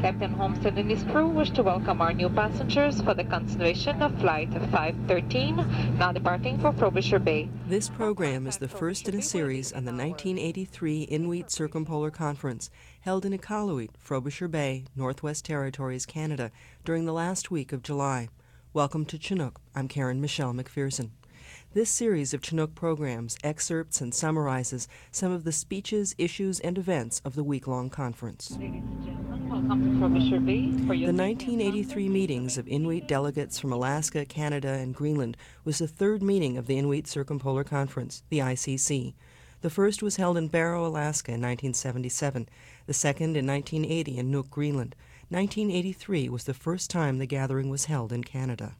Captain Homestead and his crew wish to welcome our new passengers for the continuation of Flight 513, now departing for Frobisher Bay. This program is the first in a series on the 1983 Inuit Circumpolar Conference, held in Iqaluit, Frobisher Bay, Northwest Territories, Canada, during the last week of July. Welcome to Chinook. I'm Karen Michelle McPherson. This series of Chinook programs excerpts and summarizes some of the speeches, issues, and events of the week-long conference. Ladies and gentlemen, welcome to Frobisher Bay. The 1983 meetings of Inuit delegates from Alaska, Canada, and Greenland was the third meeting of the Inuit Circumpolar Conference, the ICC. The first was held in Barrow, Alaska in 1977, the second in 1980 in Nuuk, Greenland. 1983 was the first time the gathering was held in Canada.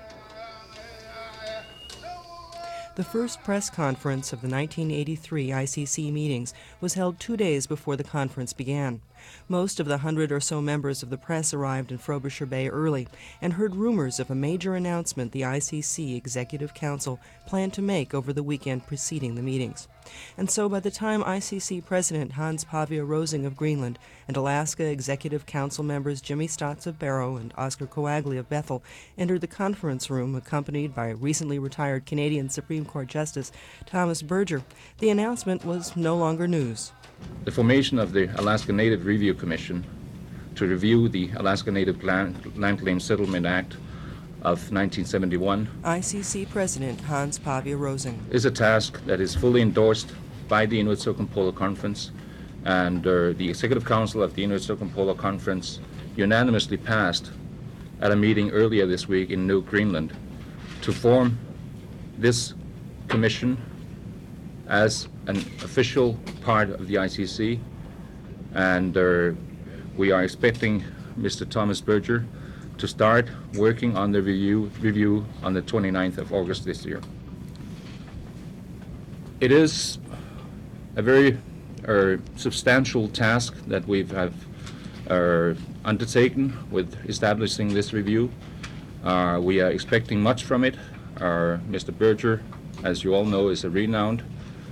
The first press conference of the 1983 ICC meetings was held 2 days before the conference began. Most of the 100 or so members of the press arrived in Frobisher Bay early and heard rumors of a major announcement the ICC Executive Council planned to make over the weekend preceding the meetings. And so by the time ICC President Hans Pavia Rosing of Greenland and Alaska Executive Council members Jimmy Stotts of Barrow and Oscar Coagley of Bethel entered the conference room accompanied by recently retired Canadian Supreme Court Justice Thomas Berger, the announcement was no longer news. The formation of the Alaska Native Review Commission to review the Alaska Native Land Claim Settlement Act of 1971 ICC President Hans Pavia Rosing is a task that is fully endorsed by the Inuit Circumpolar Conference, and the Executive Council of the Inuit Circumpolar Conference unanimously passed at a meeting earlier this week in Nuuk, Greenland, to form this commission as an official part of the ICC, and we are expecting Mr. Thomas Berger to start working on the review on the 29th of August this year. It is a very substantial task that we have undertaken with establishing this review. We are expecting much from it. Mr. Berger, as you all know, is a renowned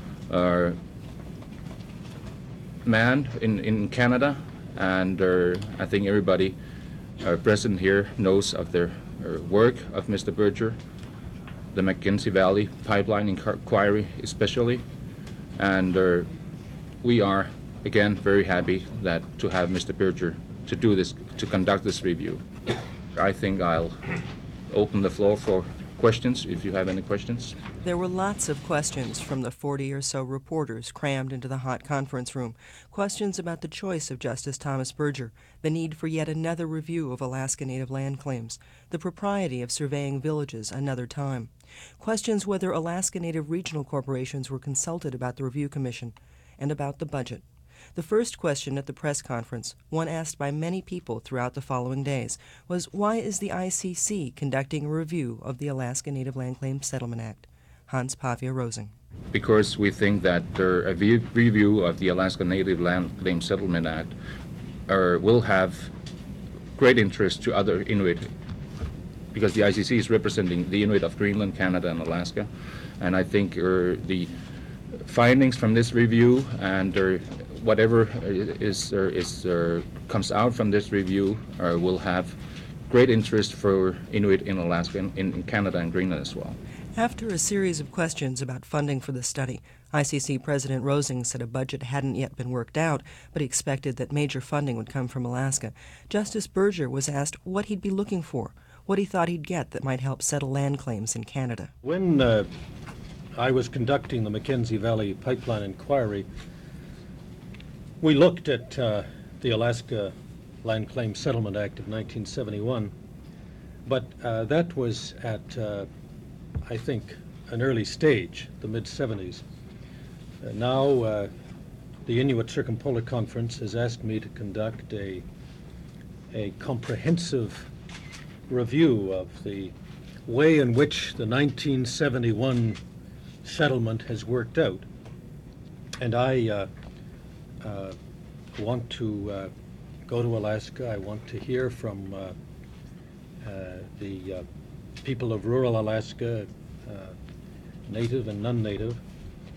man in Canada, and I think everybody present here knows of the work of Mr. Berger, the Mackenzie Valley Pipeline Inquiry especially, and we are again very happy to have Mr. Berger to do this, to conduct this review. I think I'll open the floor for questions, if you have any questions. There were lots of questions from the 40 or so reporters crammed into the hot conference room. Questions about the choice of Justice Thomas Berger, the need for yet another review of Alaska Native land claims, the propriety of surveying villages another time. Questions whether Alaska Native regional corporations were consulted about the review commission, and about the budget. The first question at the press conference, one asked by many people throughout the following days, was why is the ICC conducting a review of the Alaska Native Land Claims Settlement Act? Hans Pavia Rosing. Because we think that a review of the Alaska Native Land Claims Settlement Act will have great interest to other Inuit, because the ICC is representing the Inuit of Greenland, Canada, and Alaska. And I think the findings from this review and whatever comes out from this review will have great interest for Inuit in Alaska, in Canada and Greenland as well. After a series of questions about funding for the study, ICC President Rosing said a budget hadn't yet been worked out, but he expected that major funding would come from Alaska. Justice Berger was asked what he'd be looking for, what he thought he'd get that might help settle land claims in Canada. When I was conducting the Mackenzie Valley Pipeline Inquiry, we looked at the Alaska Land Claims Settlement Act of 1971, but that was at, I think, an early stage, the mid-70s. Now, the Inuit Circumpolar Conference has asked me to conduct a comprehensive review of the way in which the 1971 settlement has worked out. And I want to go to Alaska. I want to hear from the people of rural Alaska, native and non-native.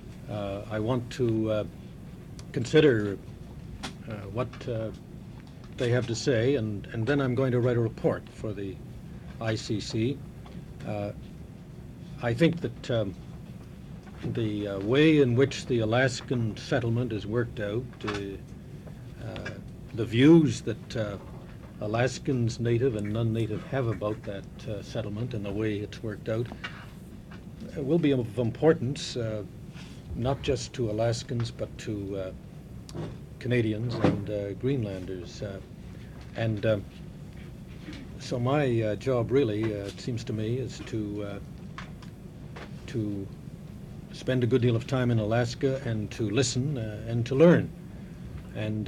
I want to consider what they have to say, and then I'm going to write a report for the ICC. I think that the way in which the Alaskan settlement is worked out, the views that Alaskans, native and non-native, have about that settlement and the way it's worked out will be of importance, not just to Alaskans, but to Canadians and Greenlanders. So my job really, it seems to me, is to spend a good deal of time in Alaska and to listen and to learn. And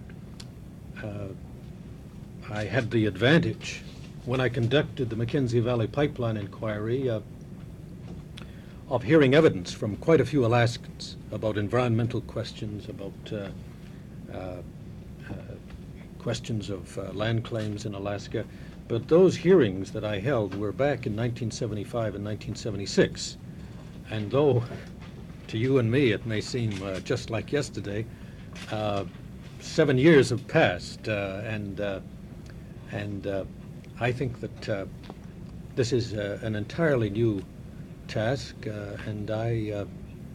I had the advantage when I conducted the Mackenzie Valley Pipeline inquiry of hearing evidence from quite a few Alaskans about environmental questions, about questions of land claims in Alaska. But those hearings that I held were back in 1975 and 1976. And though to you and me it may seem just like yesterday, 7 years have passed, and I think that this is an entirely new task, and I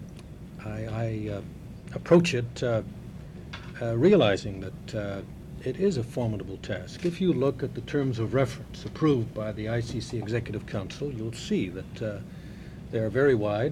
approach it realizing that it is a formidable task. If you look at the terms of reference approved by the ICC Executive Council, you'll see that they are very wide.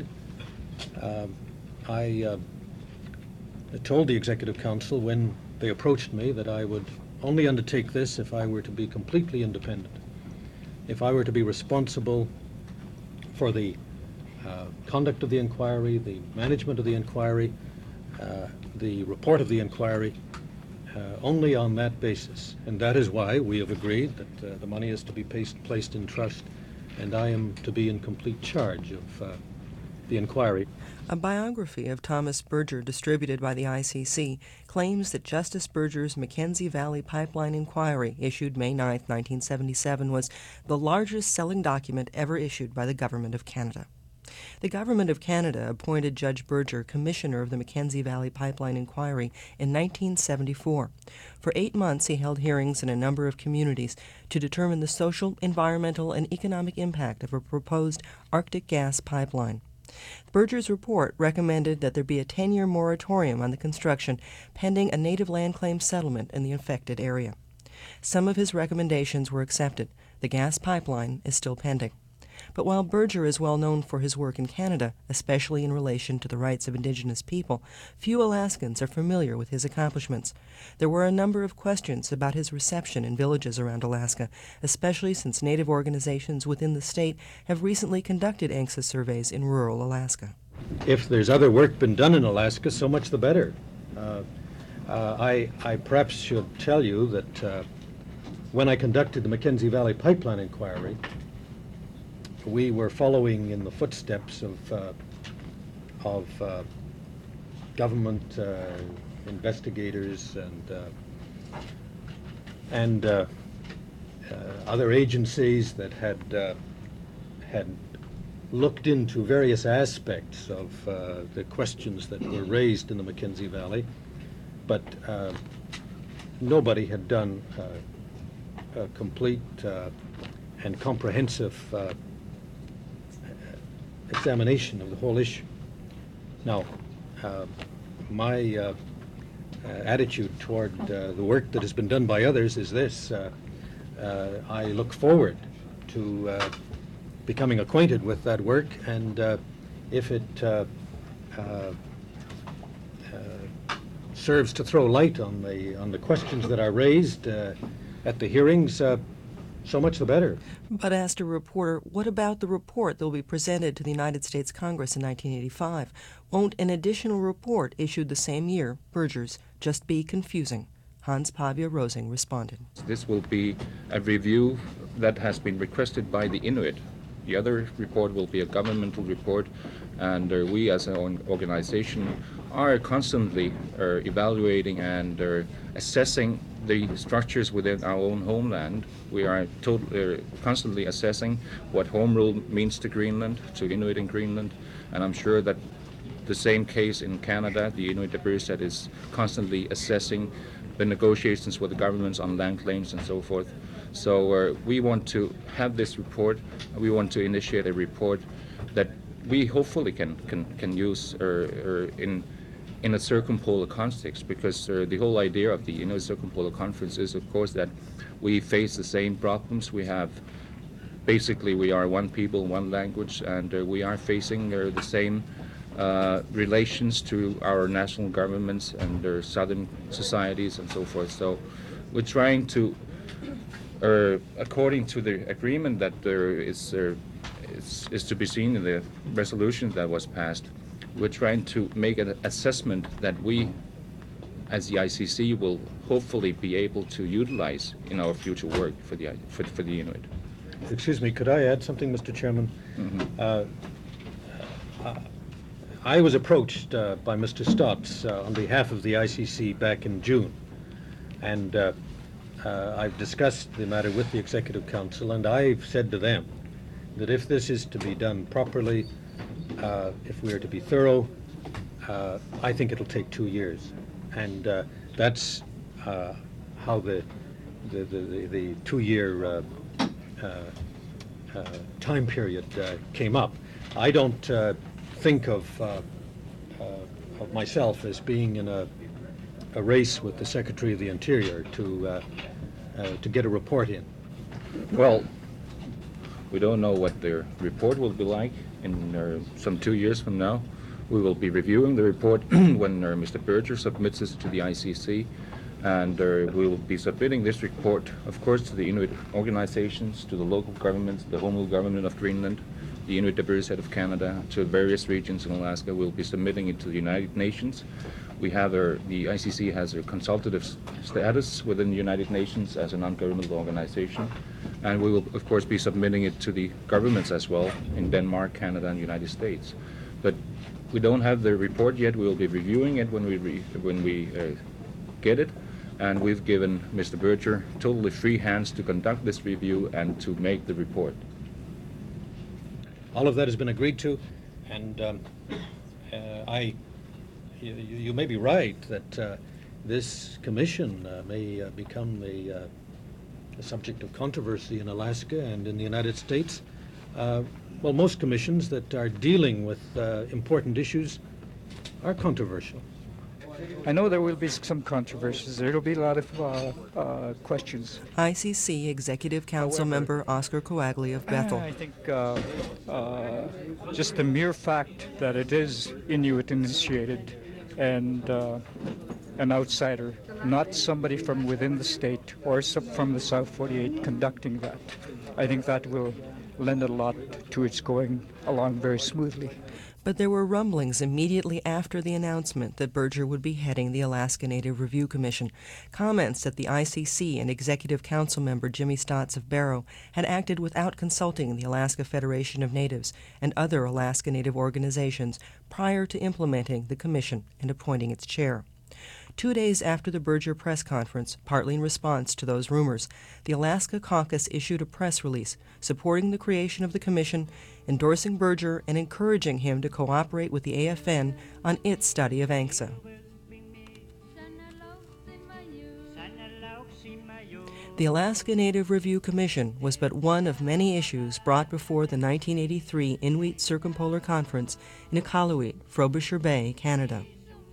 I told the Executive Council when they approached me that I would only undertake this if I were to be completely independent, if I were to be responsible for the conduct of the inquiry, the management of the inquiry, the report of the inquiry, only on that basis. And that is why we have agreed that the money is to be placed in trust, and I am to be in complete charge of the inquiry. A biography of Thomas Berger distributed by the ICC claims that Justice Berger's Mackenzie Valley Pipeline Inquiry, issued May 9, 1977, was the largest selling document ever issued by the Government of Canada. The Government of Canada appointed Judge Berger Commissioner of the Mackenzie Valley Pipeline Inquiry in 1974. For 8 months he held hearings in a number of communities to determine the social, environmental, and economic impact of a proposed Arctic gas pipeline. Berger's report recommended that there be a 10-year moratorium on the construction pending a native land claim settlement in the affected area. Some of his recommendations were accepted. The gas pipeline is still pending. But while Berger is well known for his work in Canada, especially in relation to the rights of Indigenous people, few Alaskans are familiar with his accomplishments. There were a number of questions about his reception in villages around Alaska, especially since Native organizations within the state have recently conducted ANCSA surveys in rural Alaska. If there's other work been done in Alaska, so much the better. I perhaps should tell you that when I conducted the Mackenzie Valley Pipeline Inquiry, we were following in the footsteps of government investigators and other agencies that had looked into various aspects of the questions that were raised in the Mackenzie Valley, but nobody had done a complete and comprehensive examination of the whole issue. Now, my attitude toward the work that has been done by others is this. I look forward to becoming acquainted with that work, and if it serves to throw light on the questions that are raised at the hearings, so much the better. But asked a reporter, what about the report that will be presented to the United States Congress in 1985? Won't an additional report issued the same year, Berger's, just be confusing? Hans Pavia Rosing responded. This will be a review that has been requested by the Inuit. The other report will be a governmental report, and we as an organization are constantly evaluating and assessing the structures within our own homeland. We are constantly assessing what home rule means to Greenland, to Inuit in Greenland, and I'm sure that the same case in Canada, the Inuit Athabasca is constantly assessing the negotiations with the governments on land claims and so forth. So we want to have this report. We want to initiate a report that we hopefully can use in a circumpolar context, because the whole idea of the Inuit Circumpolar Conference is, of course, that we face the same problems. We have, basically, we are one people, one language, and we are facing the same relations to our national governments and their southern societies and so forth. So we're trying to, according to the agreement that there is to be seen in the resolution that was passed, we're trying to make an assessment that we, as the ICC, will hopefully be able to utilize in our future work for the Inuit. Excuse me, could I add something, Mr. Chairman? Mm-hmm. I was approached by Mr. Stotts on behalf of the ICC back in June, and I've discussed the matter with the Executive Council, and I've said to them that if this is to be done properly, if we are to be thorough, I think it'll take 2 years, and that's how the 2-year time period came up. I don't think of myself as being in a race with the Secretary of the Interior to get a report in. Well, we don't know what their report will be like in some 2 years from now. We will be reviewing the report when Mr. Berger submits this to the ICC, and we will be submitting this report, of course, to the Inuit organizations, to the local governments, the home rule government of Greenland, the Inuit Diversity of Canada, to various regions in Alaska. We'll be submitting it to the United Nations. We have the ICC has a consultative status within the United Nations as a non-governmental organization, and we will, of course, be submitting it to the governments as well in Denmark, Canada, and the United States. But we don't have the report yet. We will be reviewing it when we get it, and we've given Mr. Berger totally free hands to conduct this review and to make the report. All of that has been agreed to, and you may be right that this commission may become a subject of controversy in Alaska and in the United States. Well, most commissions that are dealing with important issues are controversial. I know there will be some controversies. There will be a lot of questions. ICC Executive Council member Oscar Coagli of Bethel. I think just the mere fact that it is Inuit initiated and an outsider, not somebody from within the state or from the South 48 conducting that, I think that will lend a lot to its going along very smoothly. But there were rumblings immediately after the announcement that Berger would be heading the Alaska Native Review Commission. Comments that the ICC and Executive Council member Jimmy Stotts of Barrow had acted without consulting the Alaska Federation of Natives and other Alaska Native organizations prior to implementing the commission and appointing its chair. 2 days after the Berger press conference, partly in response to those rumors, the Alaska Caucus issued a press release supporting the creation of the commission, endorsing Berger and encouraging him to cooperate with the AFN on its study of ANCSA. The Alaska Native Review Commission was but one of many issues brought before the 1983 Inuit Circumpolar Conference in Iqaluit, Frobisher Bay, Canada.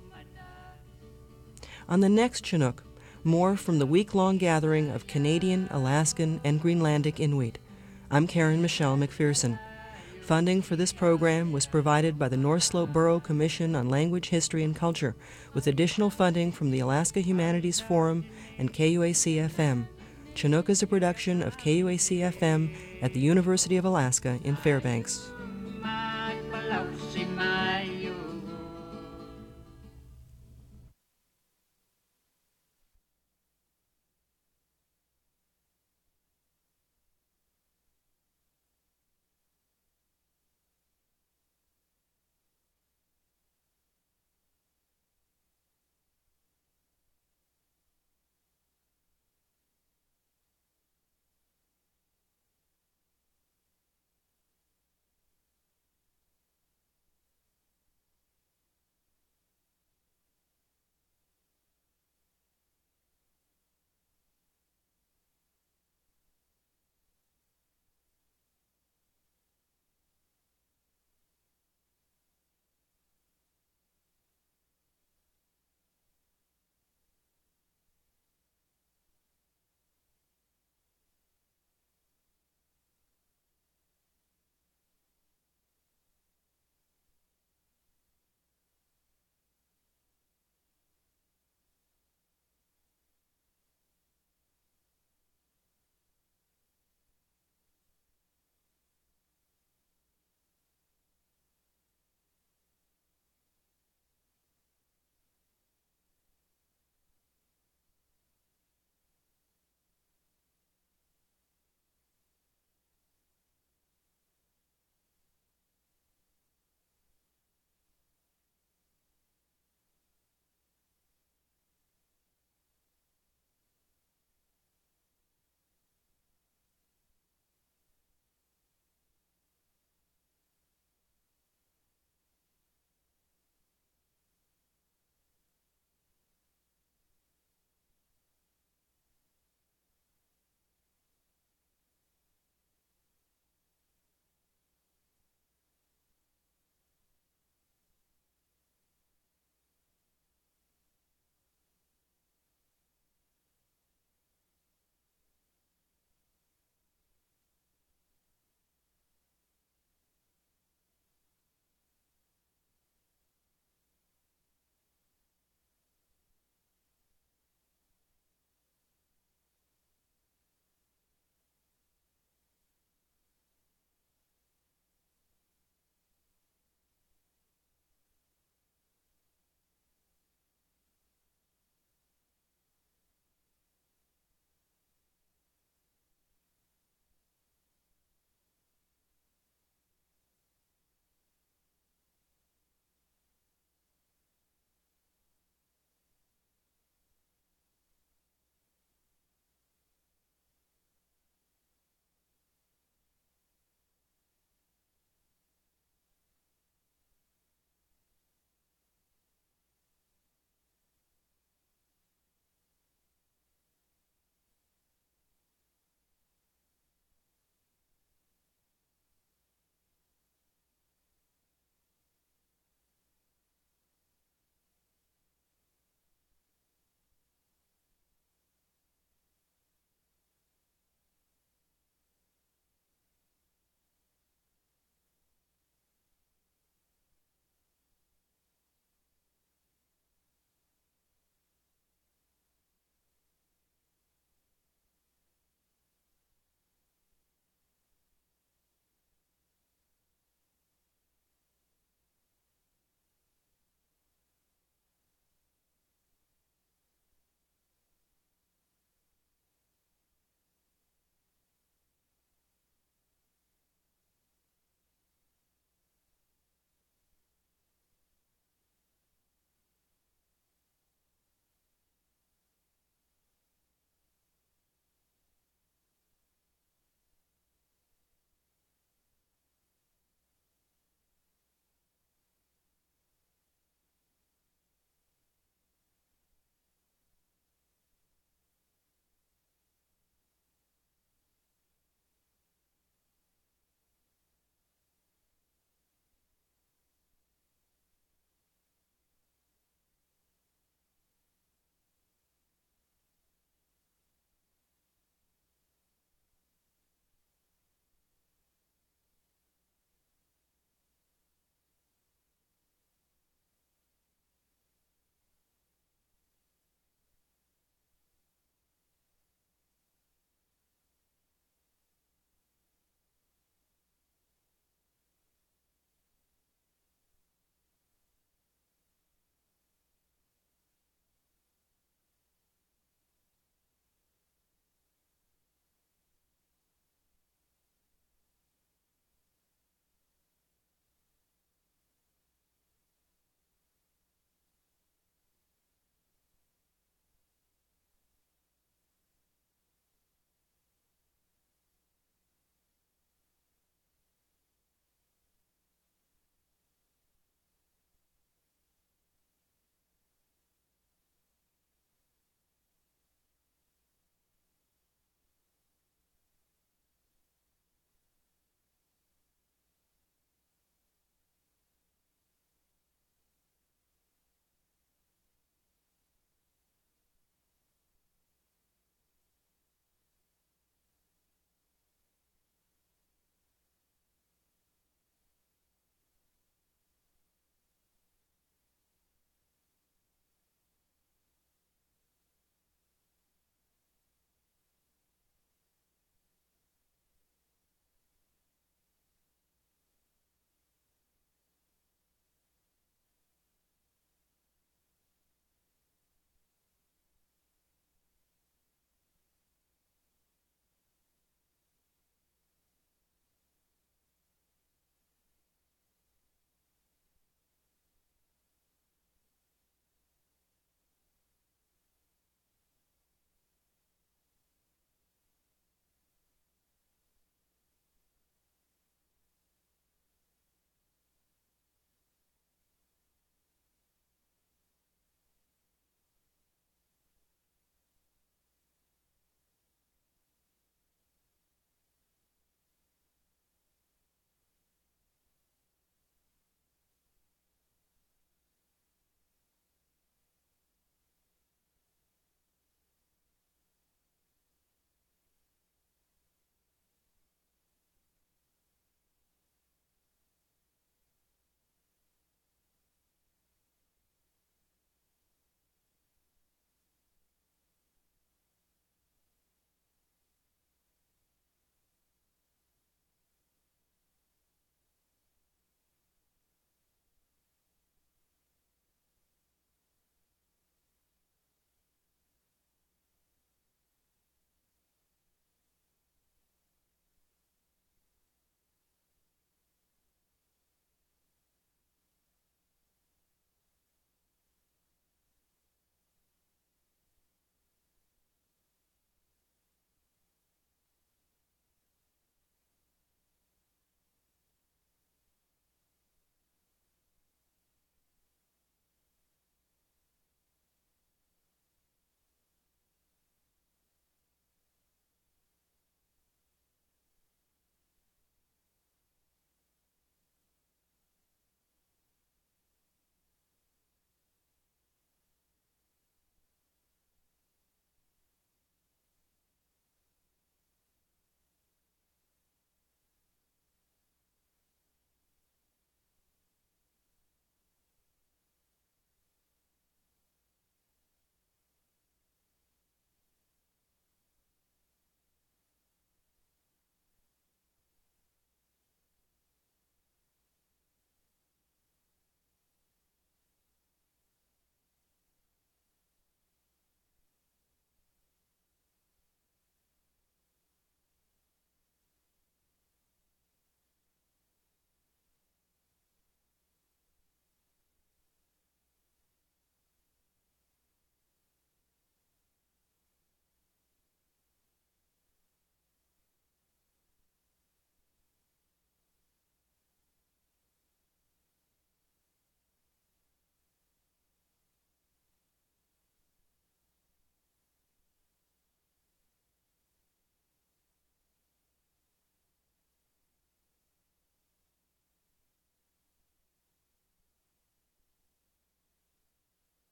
On the next Chinook, more from the week-long gathering of Canadian, Alaskan, and Greenlandic Inuit. I'm Karen Michelle McPherson. Funding for this program was provided by the North Slope Borough Commission on Language, History, and Culture, with additional funding from the Alaska Humanities Forum and KUAC-FM. Chinook is a production of KUAC-FM at the University of Alaska in Fairbanks.